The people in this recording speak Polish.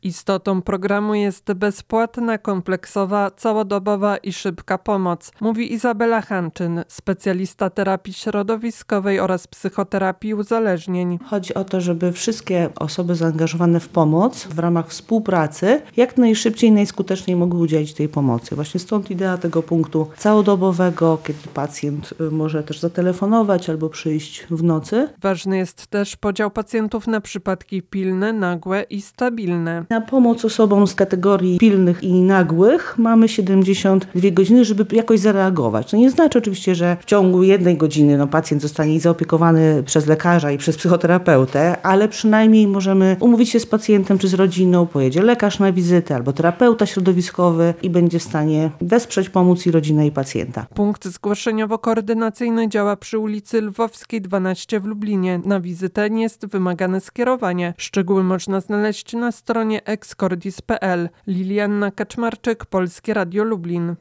Istotą programu jest bezpłatna, kompleksowa, całodobowa i szybka pomoc, mówi Izabela Hanczyn, specjalista terapii środowiskowej oraz psychoterapii uzależnień. Chodzi o to, żeby wszystkie osoby zaangażowane w pomoc w ramach współpracy jak najszybciej, najskuteczniej mogły udzielić tej pomocy. Właśnie stąd idea tego punktu całodobowego, kiedy pacjent może też zatelefonować albo przyjść w nocy. Ważny jest też podział pacjentów na przypadki pilne, nagłe i stabilne. Na pomoc osobom z kategorii pilnych i nagłych mamy 72 godziny, żeby jakoś zareagować. To nie znaczy oczywiście, że w ciągu 1 godziny pacjent zostanie zaopiekowany przez lekarza i przez psychoterapeutę, ale przynajmniej możemy umówić się z pacjentem czy z rodziną, pojedzie lekarz na wizytę albo terapeuta środowiskowy i będzie w stanie wesprzeć, pomóc i rodzinę i pacjenta. Punkt zgłoszeniowo-koordynacyjny działa przy ulicy Lwowskiej 12 w Lublinie. Na wizytę nie jest wymagane skierowanie. Szczegóły można znaleźć na stronie excordis.pl. Lilianna Kaczmarczyk, Polskie Radio Lublin.